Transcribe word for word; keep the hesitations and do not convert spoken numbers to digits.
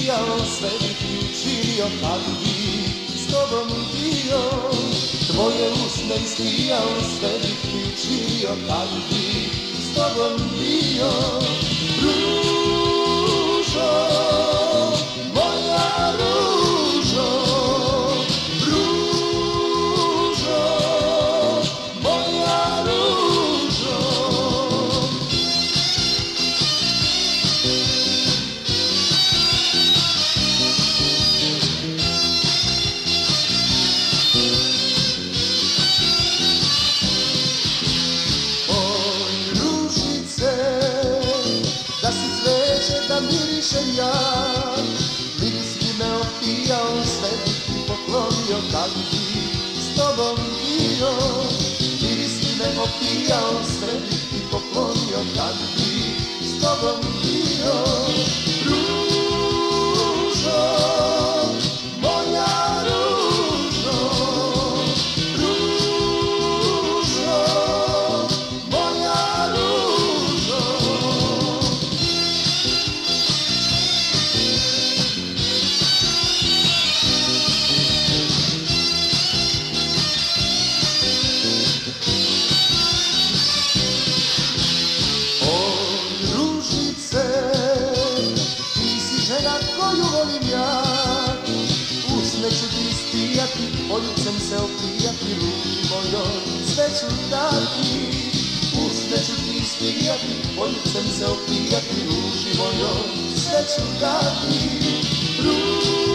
ispijao, sve bi ti učinio kad bi s tobom bio. Tvoje usne ispijao, sve bi ti učinio kad bi s tobom bio. Ružo, moja ružo, ružo, moja ružo. Oj, ružice, da si cveće, da mirišem ja, miris bi me opijao, sve bi ti poklonio kad bi s tobom bio. Miris bi me opijao, sve bi ti poklonio kad bi s tobom bio. Ružo, moja ružo, ružo, moja ružo. Oj, ružice, ti si žena koju volim ja. Usne ću ti ispijati, poljubcem se opijati, ruži mojoj sve ću dati. Usne ću ti ispijati, poljubcem se opijati, ruži mojoj sve ću dati. Ruži